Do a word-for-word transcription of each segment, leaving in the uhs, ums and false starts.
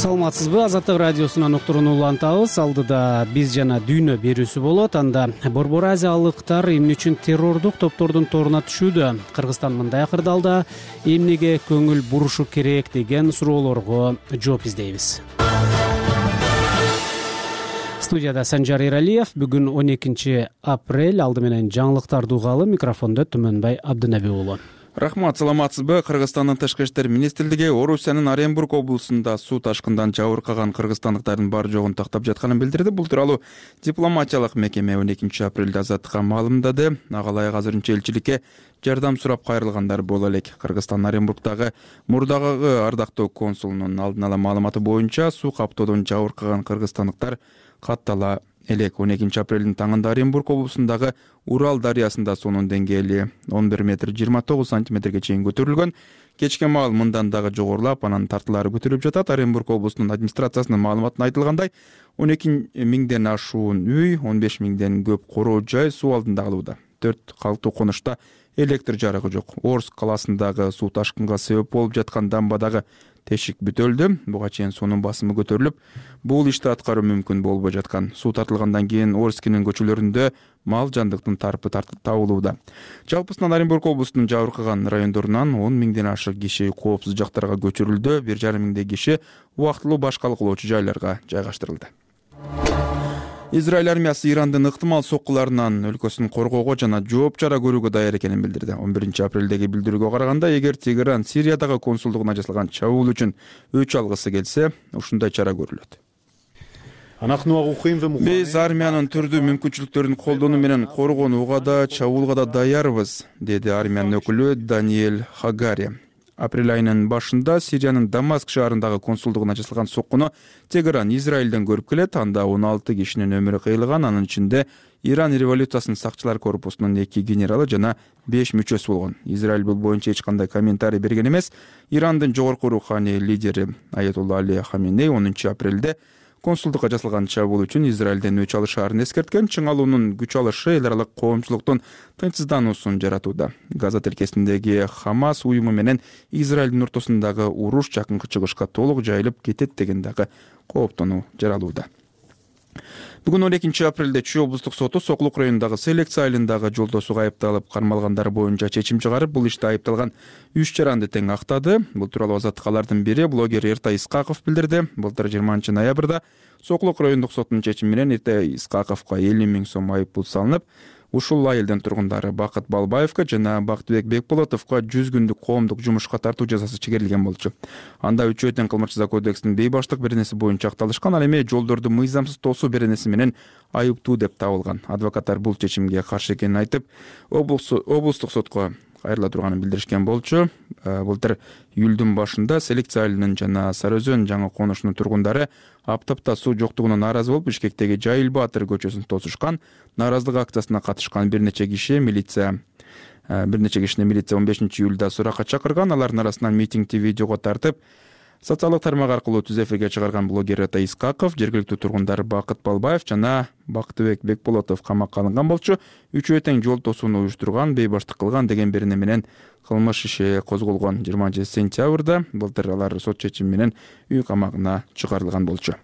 Саламатсызбы? Азаттык радиосунан уктурууну улантабыз. Алдыда биз жана дүйнө берүүсү болот. Анда Борбор Азиялыктар эмне үчүн террордук топтордун торуна түшүүдө? Кыргызстан мындай акырдалда эмнеге көңүл бурушу керек деген суроолорго жооп издейбиз. Студияда Санжар Эралиев. Бүгүн он экинчи апрель. Алды менен жаңылыктарды угалы. Микрофондо Түмөнбай Абдынаби уулу. Рахмат, саламатсызбы? Кыргызстандын Тышкы иштер министрлиги Орусиянын Оренбург облусунда суу ташкындан жабыркаган кыргызстандыктардын бар жогун тактап жатканын билдирди. Бул тууралуу дипломатиялык мекеме он экинчи апрелде Азаттыкка маалымдады. Агалай азырынча элчиликке жардам сурап кайрылгандар боло элек. Кыргызстан Оренбургдагы мурдагы ардактуу консулунун алдын ала маалыматы боюнча суу каптоодон жабыркаган кыргызстандыктар каттала элек. он экинчи апрелдин таңында Оренбург облусундагы Урал дарыясында суунун деңгээли он бир метр жыйырма тогуз сантиметрге чейин көтөрүлгөн. Кечке маал мындан дагы жогорулап, анан тартылары көтөрүлүп жатат. Оренбург облусунун администрациясынын маалыматына айтылгандай, он эки миңден ашуун үй, он беш миңден көп короо жай суу алдында калууда. төрт калктуу конушта электр жарыгы жок. Орск калаасындагы суу ташкынга себеп болуп жаткан дамбадагы тешик бүтөлдү. Буга чейин суунун басымы көтөрүлүп, бул ишти аткаруу мүмкүн болбой жаткан. Суу тартылгандан кийин Орскинин көчөлөрүндө мал жандыктын тарпы табылууда. Жалпысынан Оренбург облусунун жабыркаган райондорунан он миңден ашык киши коопсуз жактарга көчүрүлдү. бир жарым миңдей киши убактылуу башкалык кылуучу жайларга жайгаштырылды. Израиль армиясы Ирандын ыктымал соккуларынан өлкөсүн коргоого жана жооп чара көрүүгө даяр экенин билдирди. он биринчи апрелдеги билдирүүгө караганда, эгер Тегеран Сириядагы консулдугуна жасалган чабуул үчүн өч алгысы келсе, ушундай чара көрүлөт. Биз армиянын түрдүү мүмкүнчүлүктөрүн колдонуу менен коргонууга да, чабуулга да даярбыз, деди армиянын өкүлү Даниэль Хагари. Апрель айынын башында Сириянын Дамаск шаарындагы консулдугуна жасалган соккуну Тегеран Израилден көрүп келет. Анда он алты кишинин өмүрү кыйылган, анын ичинде Иран революциясынын сакчылар корпусунун эки генералы жана беш мүчөсү болгон. Израиль бул боюнча эч кандай комментарий берген эмес. Ирандын жогорку руханий лидери Аятулла Али Хаменей онунчу апрелде консулдукка жасалган чабуул үчүн Израилден өч алышаарын эскерткен. Чыңалуунун күч алышы эл аралык коомчулуктун тынчсыздануусун жаратууда. Газа тилкесиндеги Хамас уюму менен Израилдин ортосундагы уруш жакынкы чыгышка толук жайылып кетет деген дагы кооптонуу жаралууда. Бүгүн он экинчи апрелде Чүй облустук соту Сокулук районундагы селекция айылындагы жолдосуга айыпталып кармалгандар боюнча чечим чыгарып, бул иште айыпталган үч жаранды тең актады. Бул тууралуу Азаттыкалардын бири блогер Эртай Исқақов билдирди. Былтыр жыйырманчы ноябрда Сокулук райондук сотунун чечими менен Эртай Исқақовго элүү миң сом айыппул салынып, ушул айылдын тургундары Бакыт Балбаевка жана Бактыбек Бекболотовго жүз күндүк коомдук жумушка тартуу жазасы чегерилген болчу. Анда үчөө тең кылмыш жаза кодексинин бейбаштык беренеси боюнча акталышкан, ал эми жолдорду мыйзамсыз тосуу беренеси менен айыптуу деп табылган. Адвокаттар бул чечимге каршы экенин айтып, облустук сотко кайрыла турганын билдиришкен болчу. Былтыр июлдун башында селекция айылынын жана Сары Өзөн жаңы конушунун тургундары аптапта суу жоктугуна нааразы болуп, Бишкектеги Жайыл Баатыр көчөсүн тосушкан. Нааразылык акциясына катышкан бир нече киши милиция бир нече кишини милиция он бешинчи июлда суракка чакырган. Алардын арасынан митингди видеого тартып, социалдык тармак аркылуу түз эфирге чыгарган блогер Эртай Исқақов, жергиликтүү тургундар Бакыт Балбаев жана Бактыбек Бекболотов камакка алынган болчу. Үчөө тең жол тосууну уюштурган, бейбаштык кылган деген берене менен кылмыш иши козголгон. жыйырманчы сентябрда былтыр алар сот чечими менен үй камагына чыгарылган болчу.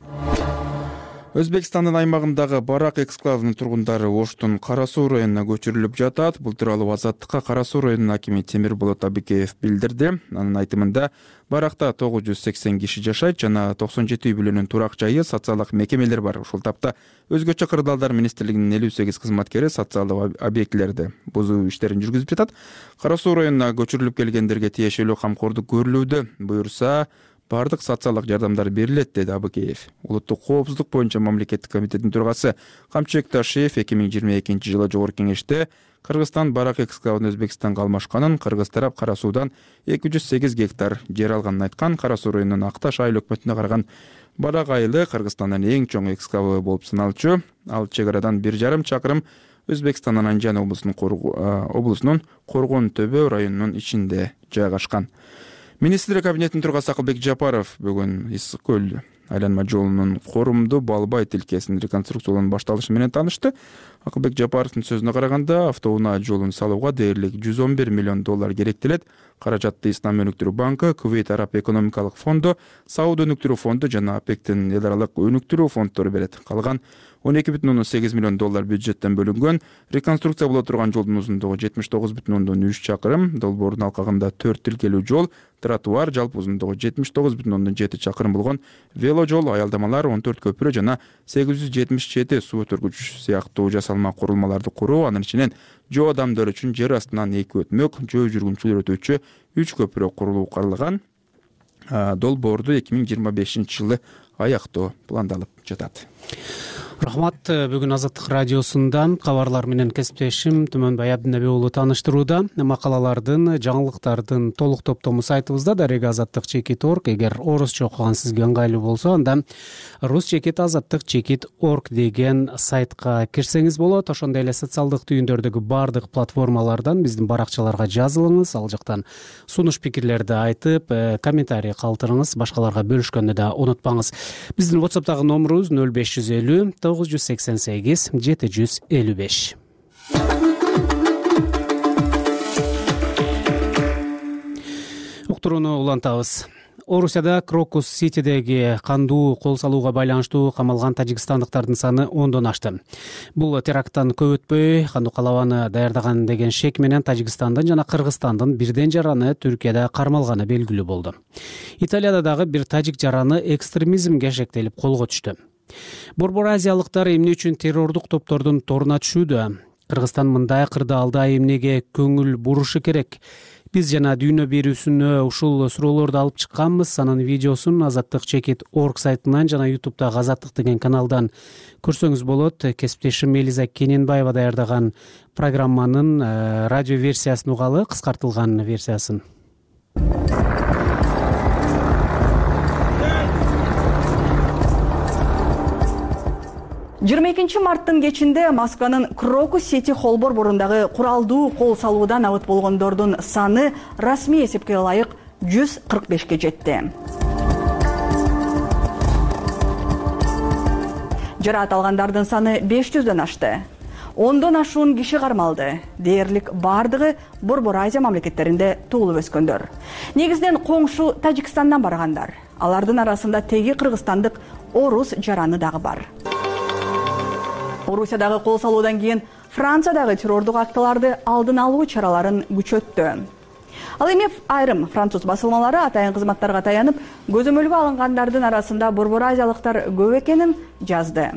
Өзбекстандын аймагындагы Барак эксклавынын тургундары Оштун Кара Суу районуна көчүрүлүп жатат. Бул тууралуу Азаттыкка Кара Суу районунун акими Темирболот Абикеев билдирди. Анын айтымында, Баракта тогуз жүз сексен киши жашайт жана токсон жети үй бүлөнүн турак жайы, социалдык мекемелер бар. Ушул тапта өзгөчө кырдаалдар министрлигинин элүү сегиз кызматкери социалдык объектилерди бузуу иштерин жүргүзүп жатат. Кара Суу районуна көчүрүлүп келгендерге тиешелүү камкордук көрүлүүдө. Буюрса, бардык социалдык жардамдар берилет, деди Абыкеев. Улуттук коопсуздук боюнча мамлекеттик комитеттин төрагасы Камчыбек Ташиев эки миң жыйырма экинчи жылы жогорку кеңеште Кыргызстан Барак эксклавын Өзбекстанга алмашканын, Кыргыз тарап Кара Суудан эки жүз сегиз гектар жер алганын айткан. Кара Суу районунун Акташ айыл өкмөтүнө караган Барак айылы Кыргызстандын эң чоң эксклавы болуп саналчу. Ал чек арадан бир жарым чакырым Өзбекстандын Анжан облусунун Коргон Төбө районунун ичинде жайгашкан. Министрлер кабинетинин тургасы Акылбек Жапаров бүгүн Ысык көл айланма жолунун Корумду Балбай тилкесинин реконструкциялануу башталышы менен таанышты. Акылбек Жапаровдун сөзүнө караганда, автоунаа жолун салууга дээрлик жүз он бир миллион доллар керектелет. Каражатты Ислам өнүктүрүү банкы, Кувейт Араб экономикалык фонду, Сауд өнүктүрүү фонду жана ОПЕКтин эл аралык өнүктүрүү фонддору берет. Калган он эки бүтүн ондон сегиз миллион доллар бюджеттен бөлүнгөн. Реконструкция боло турган жолдун узундугу жетимиш тогуз бүтүн ондон үч чакырым, долбоордун алкагында төрт тилкелүү жол, тротуар, жалпы узундугу жетимиш тогуз бүтүн ондон жети чакырым болгон вело жол, аялдамалар, он төрт көпүрө жана сегиз жүз жетимиш жети суу өтөргүч сыяктуу жасалма курулмаларды куруу, анын ичинен жөө адамдар үчүн жер астынан эки өтмөк, жөө жүргүнчүлөр өтүүчү үч көпүрө курулуу каралган. Долбоорду эки миң жыйырма бешинчи жылы аяктоо пландалып жатат. Рахмат. Бүгүн Азаттык радиосундан кабарлар менен кесиптешим Түмөнбай Абдинеби уулу тааныштырууда. Макалалардын, жаңылыктардын толук топтому сайтыбызда дареги азаттык чекит орг. Эгер орусча окуган сизге ыңгайлуу болсо, анда рус чекит азаттык чекит орг деген сайтка кирсеңиз болот. Ошондой эле социалдык түйүндөрдөгү баардык платформалардан биздин баракчаларга жазылыңыз. Ал жактан сунуш пикирлерди айтып, комментарий калтырыңыз. Башкаларга бөлүшкөндү да унутпаңыз. Биздин WhatsApp'тагы номерубуз нөл беш жүз элүү тогуз жүз сексен сегиз жети жүз элүү беш. Уктурууну улантабыз. Орусияда Крокус Ситидеги кандуу кол салууга байланыштуу камалган тажикстандыктардын саны ондон ашты. Бул теракттан көп өтпөй кандуу калабаны даярдаган деген шек менен Тажикстандын жана Кыргызстандын бирден жараны Түркияда кармалганы белгилүү болду. Италияда дагы бир тажик жараны экстремизмге шектелип колго түштү. Борбор азиялыктар эмне үчүн террордук топтордун торуна түшүүдө? Кыргызстан мындай кырдаалда эмнеге көңүл бурушу керек? Биз жана дүйнө берүүсүнө ушул суроолорду алып чыкканбыз. Анын видеосун Азаттык чекит орг сайтынан жана ютубтагы Азаттык деген каналдан көрсөңүз болот. Кесиптешим Элиза Кененбаева даярдаган программанын радио версиясын угалы, кыскартылган версиясын. жыйырма экинчи марттын кечинде Москванын Крокус Сити холл борборундагы куралдуу кол салуудан абыт болгондордун саны расмий эсепке ылайык жүз кырк бешке жетти. Жараат алгандардын саны беш жүздөн ашты. ондон ашуун киши кармалды. Дээрлик бардыгы Борбор Азия мамлекеттеринде туулуп өскөндөр. Негизинен коңшу Тажикстандан баргандар. Алардын арасында теги кыргызстандык орус жараны дагы бар. Орусиядагы кол салуудан кийин Франциядагы террордук актыларды алдын алуу чараларын күчөттү. Ал эми айрым француз басылмалары атайын кызматтарга таянып, көзөмөлгө алынгандардын арасында борбор азиялыктар көп экенин жазды.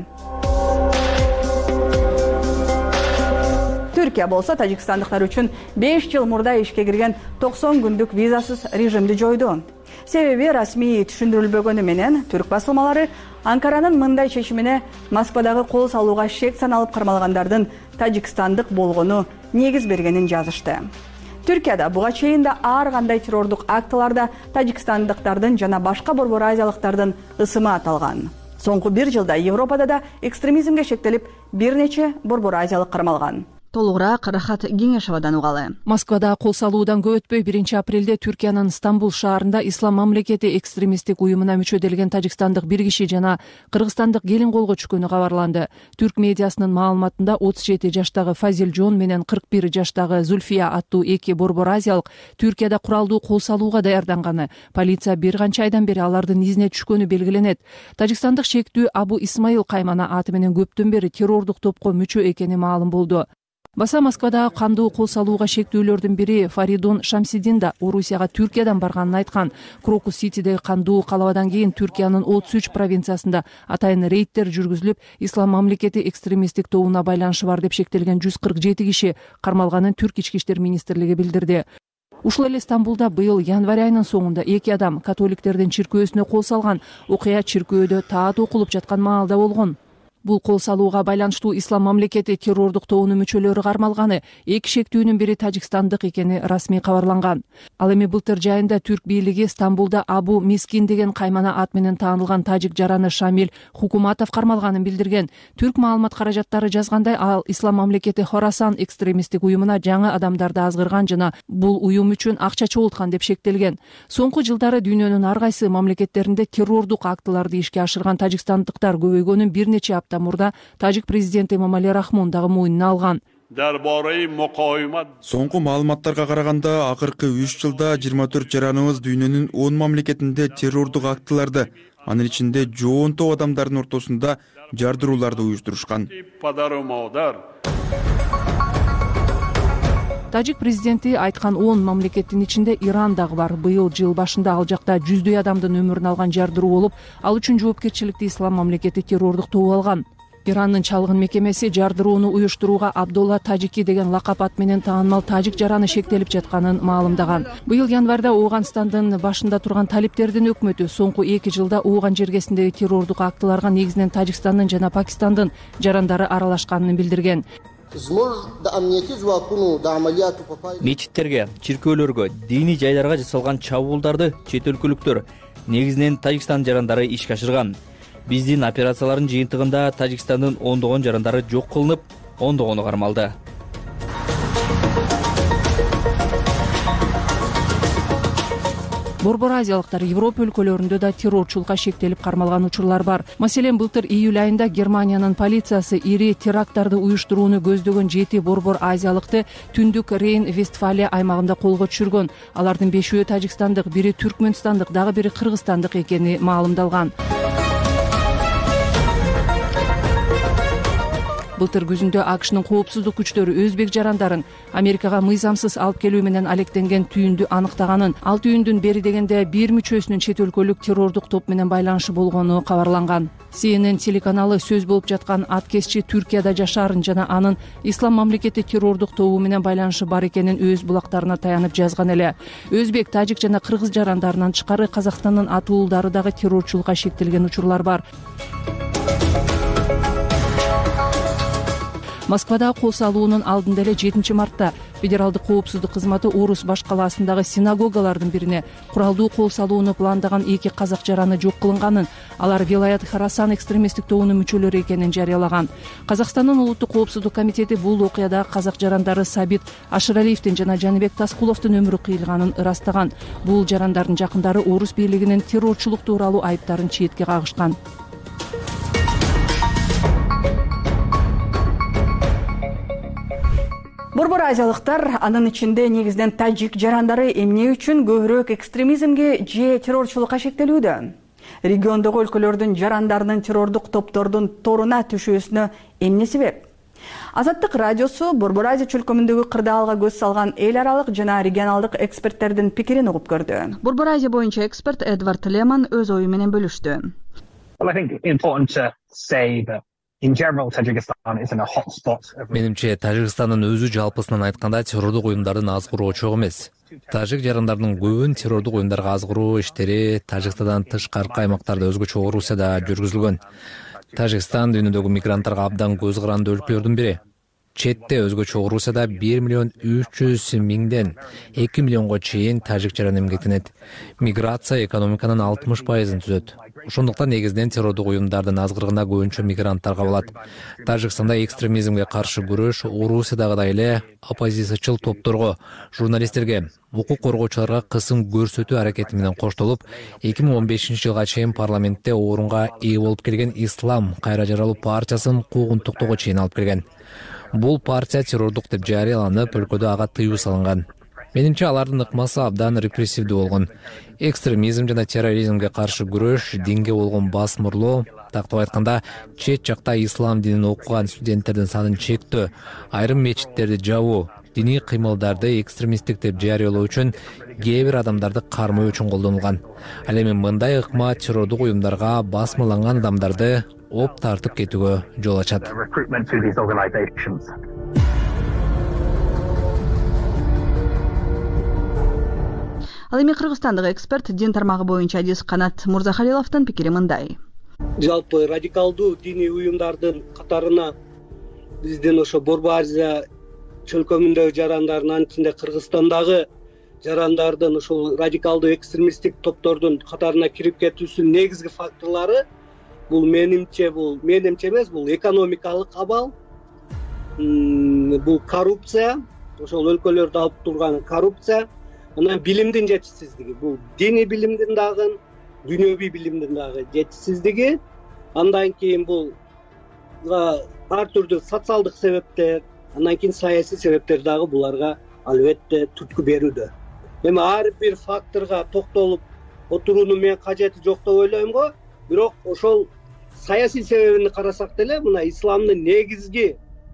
Түркия болсо тажикстандыктар үчүн беш жыл мурда ишке кирген токсон күндүк визасыз режимди жойду. Себеби расмий түшүндүрүлбөгөнү менен түрк басылмалары Анкаранын мындай чечимине Москвадагы кол салууга шек саналып кармалгандардын тажикстандык болгону негиз бергенин жазышты. Түркияда буга чейин да ар кандай террордук актыларда тажикстандыктардын жана башка борбор азиялыктардын ысымы аталган. Соңку бир жылда Европада да экстремизмге шектелип бир нече борбор азиялык кармалган. Толугураак Рахат Кеңешовадан угалы. Москвада кол салуудан көп өтпөй биринчи апрелде Түркиянын Стамбул шаарында Ислам мамлекети экстремисттик уюмуна мүчөделген тажикстандык бир киши жана кыргызстандык келин колго түшкөнү кабарланды. Түрк медиасынын маалыматында отуз жети жаштагы Фазил Жон менен кырк бир жаштагы Зульфия аттуу эки борбор азиялык Түркияда куралдуу кол салууга даярданганы, полиция бир канча айдан бери алардын изине түшкөнү белгиленет. Тажикстандык шектүү Абу Исмаил Каймана аты менен көптөн бери террордук топко мүчө экени маалым болду. Баса Москвада кандуу кол салууга шектүүлөрдүн бири Фаридун Шамсидин да Орусияга Түркиядан барганын айткан. Крокус Ситидеги кандуу калабадан кийин Түркиянын отуз үч провинциясында атайын рейдтер жүргүзүлүп, Ислам мамлекети экстремисттик тобуна байланышы бар деп шектелген жүз кырк жети киши кармалганын Түрк ички иштер министрлиги билдирди. Ушул эле Стамбулда быйыл январь айынын соңунда эки адам католиктердин чиркөөсүнө кол салган. Окуя чиркөөдө таат окулуп жаткан маалда болгон. Бул кол салууга байланыштуу Ислам мамлекети террордук тобунун мүчөлөрү кармалганы, эки шектүүнүн бири тажикстандык экени расмий кабарланган. Ал эми былтыр жайында түрк бийлиги Стамбулда Абу Мискин деген каймана ат менен таанылган тажик жараны Шамил Хукуматов кармалганын билдирген. Түрк маалымат каражаттары жазгандай, ал Ислам мамлекети Хорасан экстремисттик уюмуна жаңы адамдарды азгырган жана бул уюм үчүн акча чогулткан деп шектелген. Соңку жылдары дүйнөнүн ар кайсы мамлекеттеринде террордук актыларды ишке ашырган тажикстандыктар көбөйгөнүн бир нече апта мурда тажик президенти Эмомали Рахмон дагы мойнуна алган. Соңку маалыматтарга караганда, акыркы үч жылда жыйырма төрт жараныбыз дүйнөнүн он мамлекетинде террордук актыларды, анын ичинде жоон топ адамдардын ортосунда жардырууларды уюштурушкан. Тажик президенти айткан он мамлекеттин ичинде Иран дагы бар. Быйыл жыл башында ал жакта жүздөй адамдын өмүрүн алган жардыруу болуп, ал үчүн жоопкерчиликти Ислам мамлекети террордук тобу алган. Ирандын чалгын мекемеси жардырууну уюштурууга Абдулла Тажики деген лакап ат менен таанымал тажик жараны шектелип жатканын маалымдаган. Быйыл январда Ооганстандын башында турган талиптердин өкмөтү соңку эки жылда Ооган жергесиндеги террордук актыларга негизинен Тажикстандын жана Пакистандын жарандары аралашканын билдирген. Мечиттерге, чиркөөлөргө, диний жайларга жасалган чабуулдарды чет өлкөлүктөр, негизинен Тажикстан жарандары ишке ашырган. Биздин операциялардын жыйынтыгында Тажикстандын ондогон жарандары жок кылынып, ондогону кармалды. Борбор азиялыктар Европа өлкөлөрүндө да террорчулукка шектелип кармалган учурлар бар. Маселен, былтыр июль айында Германиянын полициясы ири теракттарды уюштурууну көздөгөн жети борбор азиялыкты Түндүк Рейн-Вестфалия аймагында колго түшүргөн. Алардын бешөө тажикстандык, бири түркмөнстандык, дагы бири кыргызстандык экени маалымдалган. Былтыр күзүндө АКШнын коопсуздук күчтөрү өзбек жарандарын Америкага мыйзамсыз алып келүү менен алектенген түйүндү аныктаганын, ал түйүндүн бери дегенде бир мүчөсүнүн чет өлкөлүк террордук топ менен байланышы болгону кабарланган. Си Эн Эн телеканалы сөз болуп жаткан аткезчи Түркияда жашаарын жана анын Ислам мамлекети террордук тобу менен байланышы бар экенин өз булактарына таянып жазган эле. Өзбек, тажик жана кыргыз жарандарынан тышкары Казакстандын атуулдары дагы террорчулукка шектелген учурлар бар. Москвада кол салуунун алдында эле жетинчи мартта Федералдык коопсуздук кызматы Орус баш калаасындагы синагогалардын бирине куралдуу кол салууну пландаган эки казак жараны жок кылынганын, алар Вилаят Хорасан экстремисттик тобунун мүчөлөрү экенин жарыялаган. Казакстандын улуттук коопсуздук комитети бул окуяда казак жарандары Сабит Ашыралиевдин жана Жаныбек Таскуловдун өмүрү кыйылганын ырастаган. Бул жарандардын жакындары Орус бийлигинин террорчулук тууралуу айыптарын четке кагышкан. Борбор азиялыктар, анын ичинде негизинен тажик жарандары эмне үчүн көбүрөөк экстремизмге же террорчулукка шектелүүдө? Региондогу өлкөлөрдүн жарандарынын террордук топтордун торуна түшүүсүнө эмне себеп? Азаттык радиосу Борбор Азия чөлкөмүндөгү кырдаалга көз салган эл аралык жана регионалдык эксперттердин пикирин угуп көрдү. Борбор Азия боюнча эксперт Эдвард Леман өз ою менен бөлүштү. Менимче, Тажикстандын өзү жалпысынан айтканда террордук уюмдардын азгыруу чогуу эмес. Тажик жарандарынын көбүн террордук уюмдарга азгыруу иштери Тажикстандан тышкаркы аймактарда өзгөчө Орусияда жүргүзүлгөн. Тажикстан дүйнөдөгү мигранттарга абдан көз каранды өлкөлөрдүн бири. Четте өзгөчө Орусияда бир миллион үч жүз миңден эки миллионго чейин тажик жараны эмгектенет. Миграция экономиканын алтымыш пайызын түзөт. Ошондуктан негизинен террордук уюмдардын азгырыгына көбүнчө мигранттар кабылат. Тажикстанда экстремизмге каршы күрөш Орусиядагыдай эле оппозициячыл топторго, журналисттерге, укук коргоочуларга кысым көрсөтүү аракети менен коштолуп, эки миң он бешинчи жылга чейин парламентте орунга ээ болуп келген Ислам кайра жаралуу партиясын куугунтуктоого чейин алып келген. Бул партия террордук деп жарыяланып, өлкөдө ага тыюу салынган. Менимче, алардын ыкмасы абдан репрессивдүү болгон. Экстремизм жана терроризмге каршы күрөш, динге болгон басмырлоо, тактап айтканда, чет жакта ислам динин окуган студенттердин санын чектөө, айрым мечиттерди жабуу, диний кыймылдарды экстремисттик деп жарыялоо үчүн кээ бир адамдарды кармоо үчүн колдонулган. Ал эми мындай ыкма террордук уюмдарга басмырланган адамдарды оп тартып кетүүгө жол ачат. Ал эми кыргызстандык эксперт дин тармагы боюнча адис Канат Мурзахалиловдун пикири мындай. жалпы радикалдуу диний уюмдардын катарына биздин ошо Борбу Азия чөлкөмүндөгү жарандардын, анын ичинде Кыргызстандагы жарандардын ушул радикалдуу экстремисттик топтордун катарына кирип кетүүсүнүн негизги факторлору бул менимче бул менимче эмес, бул экономикалык абал, бул коррупция, ошол өлкөлөрдү алып турган коррупция, анан билимдин жетишсиздиги, бул диний билимдин дагы, дүйнөвүй билимдин дагы жетишсиздиги, андан кийин бул ар түрдүү социалдык себептер, андан кийин саясий себептер дагы буларга албетте түрткү берүүдө. Эми ар бир факторго токтолуп отуруунун мен кажети жок деп ойлойм го, бирок ошол саясий себебин карасак деле, мына исламдын негизги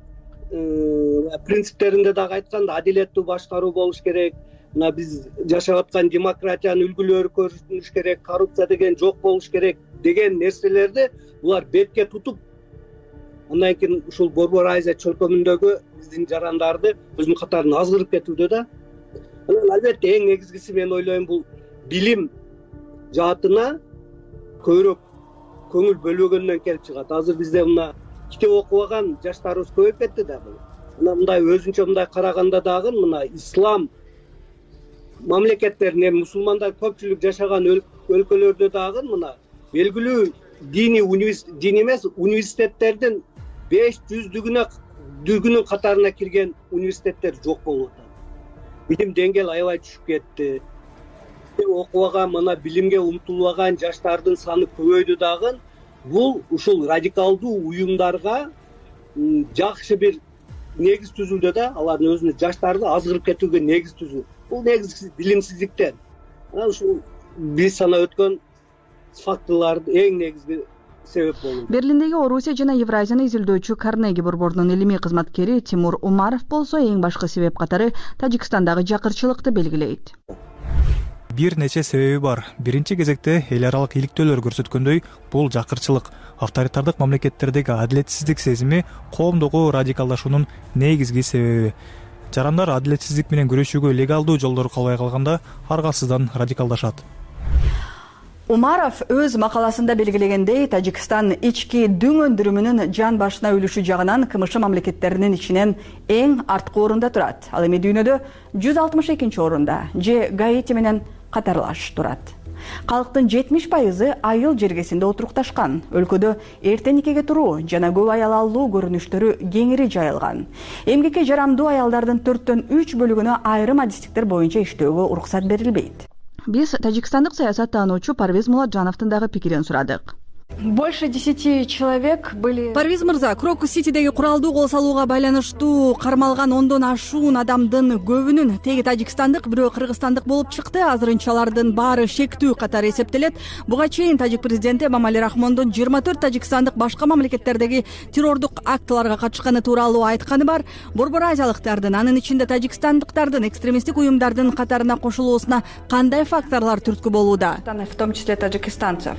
принциптеринде дагы айтканда адилеттүү башкаруу болуш керек, мына биз жашап аткан демократиянын үлгүлөрү көрүнүш керек, коррупция деген жок болуш керек деген нерселерди булар бетке тутуп, андан кийин ушул Борбу Азия чөлкөмүндөгү биздин жарандарды өзүнүн катарына азгырып кетүүдө да. Анан албетте эң негизгиси мен ойлойм бул билим жаатына көбүрөөк көңүл бөлбөгөндөн келип чыгат. Азыр бизде мына китеп окубаган жаштарыбыз көбөйүп кетти да. Анан мындай өзүнчө мындай караганда дагы мына ислам мамлекеттерин, эми мусулмандар көпчүлүк жашаган өлкөлөрдө дагы мына белгилүү диний дин эмес университеттердин беш жүздүгүнө дүгүнүн катарына кирген университеттер жок болуп атат. Билим деңгээли аябай түшүп кетти. Окубаган, мына билимге умтулбаган жаштардын саны көбөйдү дагы. Бул ушул радикалдуу уюмдарга жакшы бир негиз түзүлдү да, алардын өзүнүн жаштарды азгырып кетүүгө негиз түзүү. Бул негизгиси билимсиздиктен. Анан ушул биз санап өткөн факторлордун эң негизги себеп болду. Берлиндеги Орусия жана Евразияны изилдөөчү Карнеги борборунун илимий кызматкери Тимур Умаров болсо эң башкы себеп катары Тажикстандагы жакырчылыкты белгилейт. Бир нече себеби бар. Биринчи кезекте эл аралык иликтөөлөр көрсөткөндөй, бул жакырчылык, авторитардык мамлекеттердеги адилетсиздик сезими коомдогу радикалдашуунун негизги себеби. Жарандар адилетсиздик менен күрөшүүгө легалдуу жолдор калбай калганда аргасыздан радикалдашат. Умаров өз макаласында белгилегендей, Тажикстан ички дүң өндүрүмүнүн жан башына үлүшү жагынан КМШ мамлекеттеринин ичинен эң арткы орунда турат. Ал эми дүйнөдө жүз алтымыш экинчи орунда, же Гаити менен катарлаш турат. Калктын жетимиш пайызы айыл жергесинде отурукташкан. Өлкөдө эрте никеге туруу жана көп аял алуу көрүнүштөрү кеңири жайылган. Эмгекке жарамдуу аялдардын төрттөн үч бөлүгүнө айрым адистиктер боюнча иштөөгө уруксат берилбейт. Биз тажикстандык саясаттануучу Парвиз Муладжановдун дагы пикирин сурадык. Больше десяти человек были. Парвиз мырза, Крокус-Ситидеги куралдуу кол салууга байланыштуу кармалган ондон ашуун адамдын көбүнүн теги тажикстандык, бирөө кыргызстандык болуп чыкты. Азырынча алардын баары шектүү катары эсептелет. Буга чейин тажик президенти Эмомали Рахмондун жыйырма төрт тажикстандык башка мамлекеттердеги террордук актыларга катышканы тууралуу айтканы бар. Борбор азиялыктардын, анын ичинде тажикстандыктардын экстремисттик уюмдардын катарына кошулуусуна кандай факторлор түрткү болууда? В том числе таджикистанцев.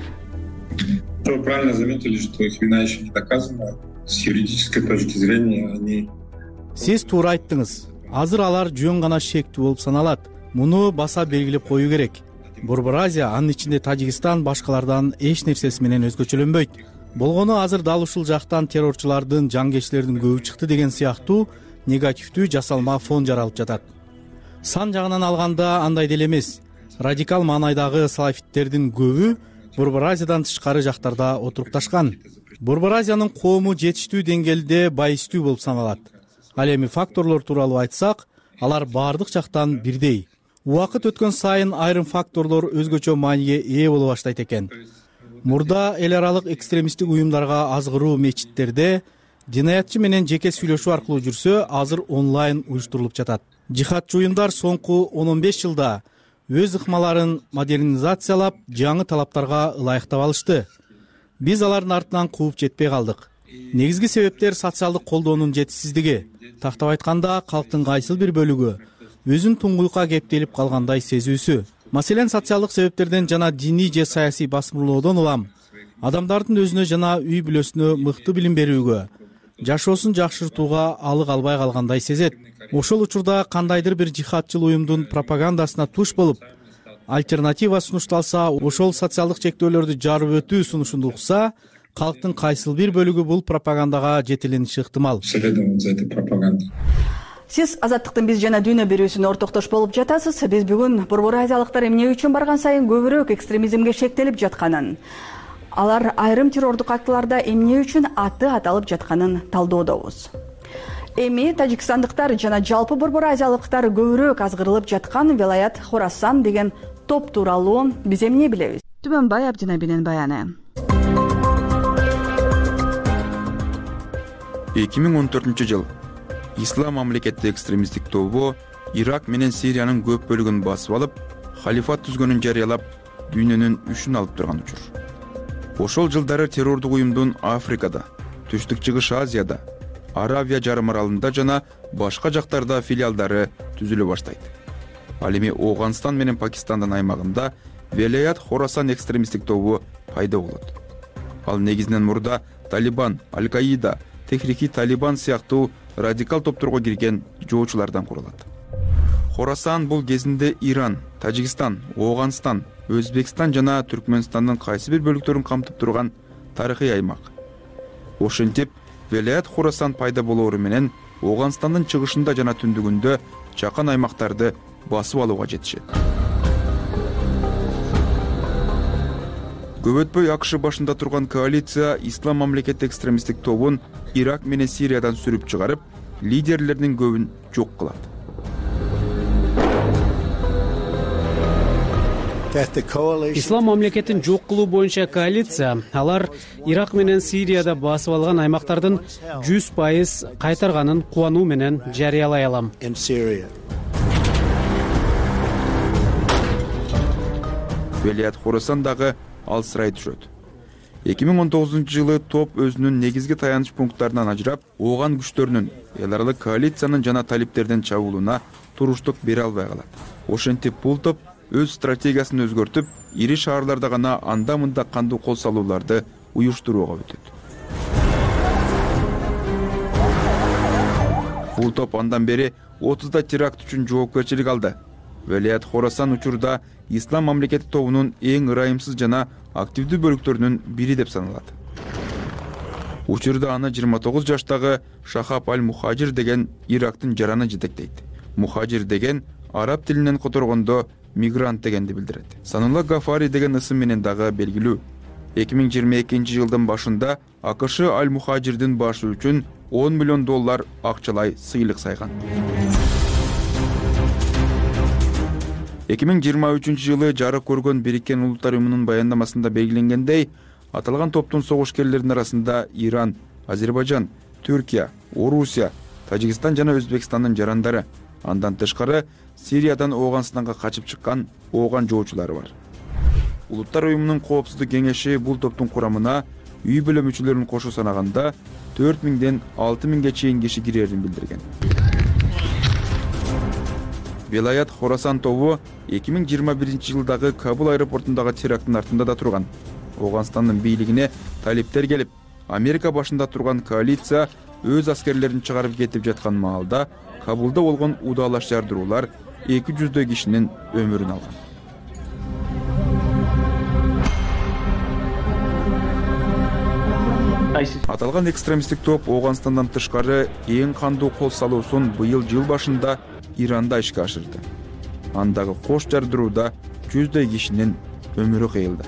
Вы правильно заметили, что их вина еще не доказана. С юридической точки зрения они... Сиз туура айттыңыз. Азыр алар жөн гана шектүү болуп саналат. Муну баса белгилеп коюу керек. Борбор Азия, анын ичинде Тажикстан башкалардан эч нерсеси менен өзгөчөлөнбөйт. Болгону азыр дал ушул жактан террорчулардын, жангечилердин көбү чыкты деген сыяктуу негативдүү жасалма фон жаралып жатат. Сан жагынан алганда андай деле эмес. Радикал маанайдагы салафиттердин көбү Борбор Азиядан тышкары жактарда отурукташкан. Борбор Азиянын коому жетиштүү деңгээлде байыстүү болуп саналат. Ал эми факторлор тууралуу айтсак, алар баардык жактан бирдей. Убакыт өткөн сайын айрым факторлор өзгөчө мааниге ээ боло баштайт экен. Мурда эл аралык экстремисттик уюмдарга азгыруу мечиттерде динаятчы менен жеке сүйлөшүү аркылуу жүрсө, азыр онлайн уюштурулуп жатат. Жихадчы уюмдар соңку он он беш жылда өз ыкмаларын модернизациялап, жаңы талаптарга ылайыктап алышты. Биз алардын артынан кууп жетпей калдык. Негизги себептер социалдык колдоонун жетишсиздиги. Тактап айтканда, калктын кайсыл бир бөлүгү өзүн туңгуйка кептелип калгандай сезүүсү. Маселен, социалдык себептерден жана диний же саясий басымдоодон улам адамдардын өзүнө жана үй бүлөсүнө мыкты билим берүүгө, жашоосун жакшыртууга алык албай калгандай сезет. Ошол учурда кандайдыр бир жихадчыл уюмдун пропагандасына туш болуп, альтернатива сунушталса, ошол социалдык чектөөлөрдү жарып өтүү сунушун укса, калктын кайсыл бир бөлүгү бул пропагандага жетелениши ыктымал. Следовать за этой пропагандой. Сиз Азаттыктын биз жана дүйнө берүүсүнө ортоктош болуп жатасыз. Биз бүгүн Борбор Азиялыктар эмне үчүн барган сайын көбүрөөк экстремизмге шектелип жатканын, алар айрым террордук актыларда эмне үчүн аты аталып жатканын талдоодобуз. Эми тажикстандыктар жана жалпы Борбор Азиялыктар көбүрөөк азгырылып жаткан Велаят Хорасан деген топ тууралуу биз эмне билебиз? Түмөнбай Абдинабинин баяны. эки миң он төртүнчү жыл Ислам мамлекети экстремисттик тобу Ирак менен Сириянын көп бөлүгүн басып алып, халифат түзгөнүн жарыялап, дүйнөнүн үшүн алып турган учур. Ошол жылдары террордук уюмдун Африкада, Түштүк Чыгыш Азияда, Аравия жарым аралында жана башка жактарда филиалдары түзүлө баштайт. Ал эми Ооганстан менен Пакистандын аймагында Велаят Хорасан экстремисттик тобу пайда болот. Ал негизинен мурда Талибан, Аль-Каида, Техрики Талибан сыяктуу радикал топторго кирген жоочулардан курулат. Хорасан бул кезинде Иран, Тажикстан, Ооганстан, Өзбекстан жана Түркмөнстандын кайсы бир бөлүктөрүн камтып турган тарыхый аймак. Ошентип, Велаят Хорасан пайда болоору менен Ооганстандын чыгышында жана түндүгүндө жакын аймактарды басып алууга жетишет. Көп өтпөй АКШ башында турган коалиция Ислам мамлекети экстремисттик тобун Ирак менен Сириядан сүрүп чыгарып, лидерлеринин көбүн жок кылат. Ислам мамлекетин жок кылуу боюнча коалиция алар Ирак менен Сирияда басып алган аймактардын жүз пайыз кайтарганын кубануу менен жарыялай алам. Велаят Хорасан дагы алсырай түшөт. эки миң он тогузунчу жылы топ өзүнүн негизги таяныч пункттарынан ажырап, ооган күчтөрүнүн эл аралык коалициянын жана талиптердин чабуулуна туруштук бере албай калат. Ошентип бул топ өз стратегиясын өзгөртүп, ири шаарларда гана анда-мында кандуу кол салууларды уюштурууга өтөт. Бул топ андан бери отузда теракт үчүн жоопкерчилик алды. Велаят Хорасан учурда Ислам мамлекети тобунун эң ырайымсыз жана активдүү бөлүктөрүнүн бири деп саналат. Учурда аны жыйырма тогуз жаштагы Шахаб Аль-Мухажир деген Ирактын жараны жетектейт. Мухажир деген араб тилинен которгондо мигрант дегенди билдирет. Санулла Гафари деген ысым менен дагы белгилүү. эки миң жыйырма экинчи жылдын башында АКШ Аль-Мухажирдин башы үчүн он миллион доллар акчалай сыйлык сайган. эки миң жыйырма үчүнчү жылы жарык көргөн Бириккен Улуттар уюмунун баяндамасында белгиленгендей, аталган топтун согушкерлеринин арасында Иран, Азербайжан, Түркия, Орусия, Тажикстан жана Өзбекстандын жарандары, андан тышкары Сириядан Ооганстанга качып чыккан ооган жоочулары бар. Улуттар уюмунун коопсуздук кеңеши бул топтун курамына үй бүлө мүчөлөрүн кошо санаганда төрт миңден алты миңге чейин киши кирерин билдирген. Велаят Хорасан тобу эки миң жыйырма биринчи жылдагы Кабул аэропортундагы теракттын артында да турган. Ооганстандын бийлигине талиптер келип, Америка башында турган коалиция өз аскерлерин чыгарып кетип жаткан маалда Кабулда болгон удаалаш жардыруулар эки жүздөй кишинин өмүрүн алган. Аталган экстремисттик топ Ооганстандан тышкары эң кандуу кол салуусун быйыл жыл башында Иранда ишке ашырды. Андагы кош жардырууда жүздөй кишинин өмүрү кыйылды.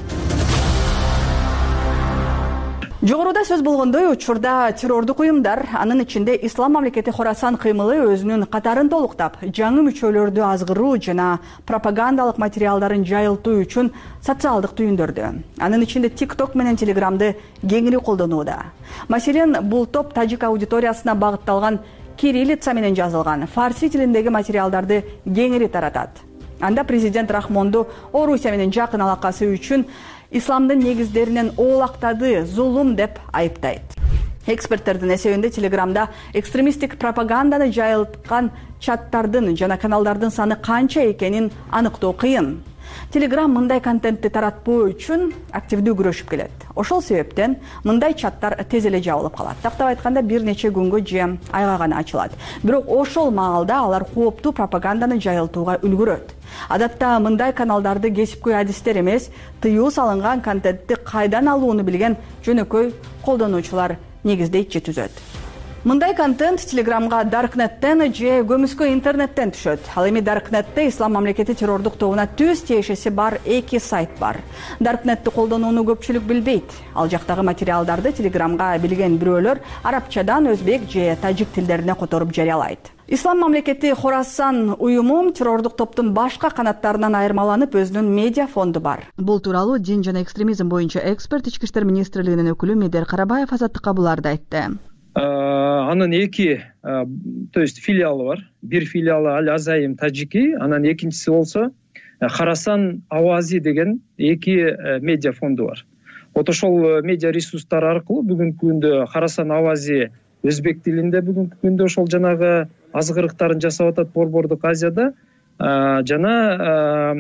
Жогоруда сөз болгондой, учурда террордук уюмдар, анын ичинде Ислам мамлекети Хорасан кыймылы өзүнүн катарын толуктап, жаңы мүчөлөрдү азгыруу жана пропагандалык материалдарын жайылтуу үчүн социалдык түйүндөрдү, анын ичинде TikTok менен Телеграмды кеңири колдонууда. Маселен, бул топ тажик аудиториясына багытталган кириллица менен жазылган фарси тилиндеги материалдарды кеңири таратат. Анда президент Рахмонду Орусия менен жакын алакасы үчүн исламдын негиздеринен оолактады, зулум деп айыптайт. Эксперттердин эсебинде Телеграмда экстремисттик пропаганданы жайылткан чаттардын жана каналдардын саны канча экенин аныктоо кыйын. Телеграм мындай контентти таратпоо үчүн активдүү күрөшүп келет. Ошол себептен мындай чаттар тез эле жабылып калат. Тактап айтканда бир нече күнгө же айга гана ачылат. Бирок ошол маалда алар кооптуу пропаганданы жайылтууга үлгүрөт. Адатта мындай каналдарды кесипкөй адистер эмес, тыюу салынган контентти кайдан алууну билген жөнөкөй колдонуучулар негиздейт же түзөт. Мындай контент Телеграмга Даркнеттен же көмүскө интернеттен түшөт. Ал эми Даркнетте Ислам мамлекети террордук тобуна түз тиешеси бар эки сайт бар. Даркнетти колдонууну көпчүлүк билбейт. Ал жактагы материалдарды Телеграмга билген бирөөлөр арабчадан өзбек же тажик тилдерине которуп жарыялайт. Ислам мамлекети Хорасан уюму террордук топтун башка канаттарынан айырмаланып өзүнүн медиа фонду бар. Бул тууралуу дин жана экстремизм боюнча эксперт Ички иштер министрлигинин өкүлү Медер Карабаев Азаттыкка буларды айтты. Анын эки, то есть филиалы бар. Бир филиалы Аль-Азайым Таджики, анан экинчиси болсо Харасан Авази деген эки медиа фонду бар. Вот ошол медиа ресурстар аркылуу бүгүнкү күндө Харасан Авази өзбек тилинде бүгүнкү күндө ошол жанагы азгырыктарын жасап атат Борбордук Азияда, жана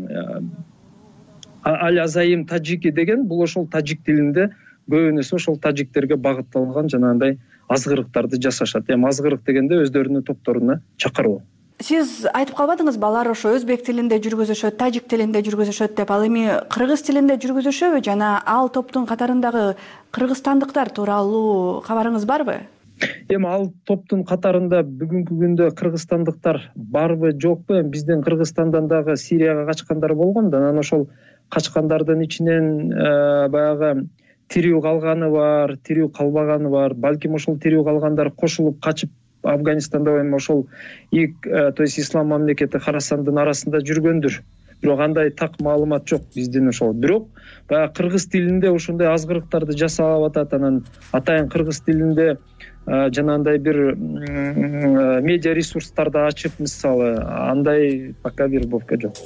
Аль-Азайым Таджики деген бул ошол тажик тилинде көбүнесе ошол тажиктерге багытталган жанагындай азгырыктарды жасашат. Эми азгырык дегенде өздөрүнүн топторуна чакыруу. Сиз айтып калбадыңызбы, алар ошо өзбек тилинде жүргүзүшөт, тажик тилинде жүргүзүшөт деп, ал эми кыргыз тилинде жүргүзүшөбү жана ал топтун катарындагы кыргызстандыктар тууралуу кабарыңыз барбы? Эми ал топтун катарында бүгүнкү күндө кыргызстандыктар барбы, жокпу? Эми биздин Кыргызстандан дагы Сирияга качкандар болгон да, анан ошол качкандардын ичинен баягы тирүү калганы бар, тирүү калбаганы бар. Балким ошол тирүү калгандар кошулуп качып Афганистанда эми ошол ик, то есть Ислам мамлекети Харасандын арасында жүргөндүр. Бирок андай так маалымат жок биздин ошол. Бирок баягы кыргыз тилинде ошондой азгырыктарды жасап атат. Анан атайын кыргыз тилинде жанагындай бир медиа ресурстарды ачып, мисалы, андай пока вербовка жок.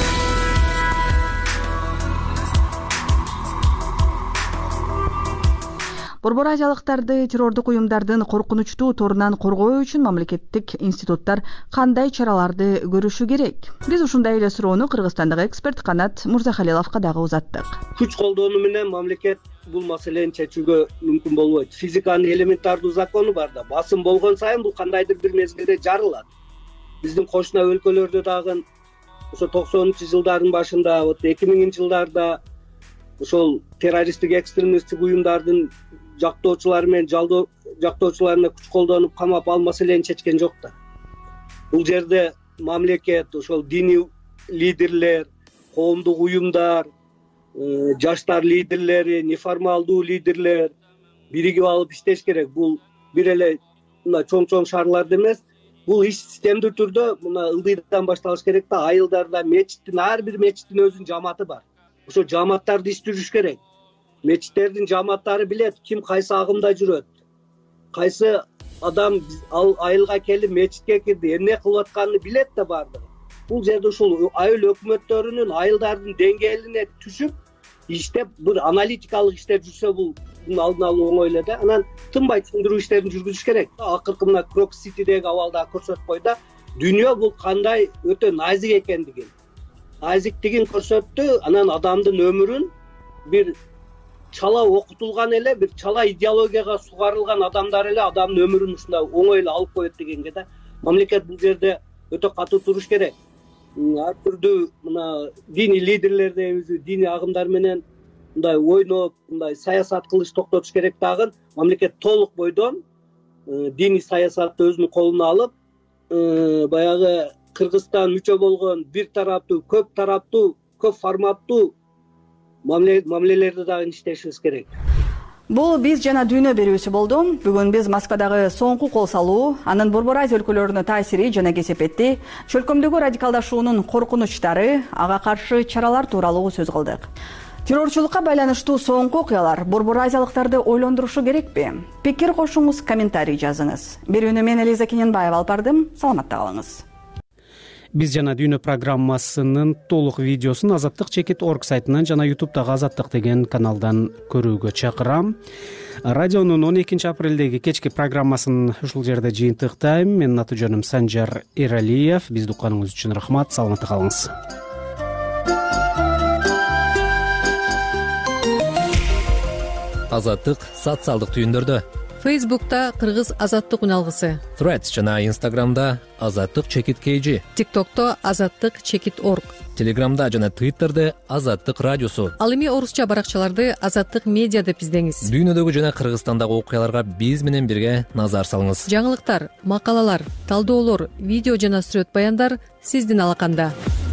Борбор азиялыктарды террордук уюмдардын коркунучтуу торунан коргоо үчүн мамлекеттик институттар кандай чараларды көрүшү керек? Биз ушундай эле суроону кыргызстандык эксперт Канат Мурзахалиловго дагы узаттык. Күч колдонуу менен мамлекет бул маселени чечүүгө мүмкүн болбойт. Физиканын элементардуу закону бар да, басым болгон сайын бул кандайдыр бир мезгилде жарылат. Биздин кошуна өлкөлөрдө дагы ошо токсонунчу жылдардын башында, вот эки миңинчи жылдарда ошол террористтик экстремисттик уюмдардын жактоочулары менен жалдоо жактоочуларына күч колдонуп камап ал маселени чечкен жок да. Бул жерде мамлекет, ошол диний лидерлер, коомдук уюмдар, жаштар лидерлери, неформалдуу лидерлер биригип алып иштеш керек. Бул бир эле мына чоң-чоң шаарларда эмес, бул иш системдүү түрдө мына ылдыйдан башталыш керек да. Айылдарда мечиттин, ар бир мечиттин өзүнүн жамааты бар. Ошо жамааттарды иштириш керек. Мечиттердин жамааттары билет ким кайсы агымда жүрөт, кайсы адам ал айылга келип мечитке кирди, эмне кылып атканын билет да баардыгы. Бул жерде ушул айыл өкмөттөрүнүн айылдардын деңгээлине түшүп иштеп, бир аналитикалык иштер жүрсө бул мунун алдын алуу оңой эле да. Анан тынбай түшүндүрүү иштерин жүргүзүш керек. Акыркы мына Крок Ситидеги абалда көрсөтүп койду. Дүйнө бул кандай өтө назик экендигин, назиктигин көрсөттү. Анан адамдын өмүрүн бир чала окутулган эле, бир чала идеологияга сугарылган адамдар эле адамдын өмүрүн ушундай оңой эле алып коет дегенге да мамлекет бул жерде өтө катуу туруш керек. Ар түрдүү мына диний лидерлер дейбиз, диний агымдар менен мындай ойноп, мындай саясат кылыш токтотуш керек дагы. Мамлекет толук бойдон диний саясатты өзүнүн колуна алып, баягы Кыргызстан мүчө болгон бир тараптуу, көп тараптуу, көп форматтуу мамилелерди дагы иштешибиз керек. Бул биз жана дүйнө берүүсү болду. Бүгүн биз Москвадагы соңку кол салуу, анын Борбор Азия өлкөлөрүнө таасири жана кесепети, чөлкөмдөгү радикалдашуунун коркунучтары, ага каршы чаралар тууралуу сөз кылдык. Террорчулукка байланыштуу соңку окуялар Борбор Азиялыктарды ойлондурушу керекпи? Пикир кошуңуз, комментарий жазыңыз. Берүүнү мен Элиза Кененбаева алып бардым. Саламатта калыңыз. Биз жана дүйнө программасынын толук видеосун азаттык чекит орг сайтынан жана ютубтагы азаттык деген каналдан көрүүгө чакырам. Радионун он экинчи апрелдеги кечки программасын ушул жерде жыйынтыктайм. Менин аты жөнүм Санжар Эралиев. Бизди укканыңыз үчүн рахмат. Саламатта калыңыз. Азаттык социалдык түйүндөрдө. фейсбукта кыргыз азаттык үн алгысы, Threads жана инстаграмда азаттык чекит kg, тиктокто азаттык чекит орг, телеграмда жана твиттерде азаттык радиосу. ал эми орусча баракчаларды азаттык медиа деп издеңиз. Дүйнөдөгү жана Кыргызстандагы окуяларга биз менен бирге назар салыңыз. Жаңылыктар, макалалар, талдоолор, видео жана сүрөт баяндар сиздин алаканда.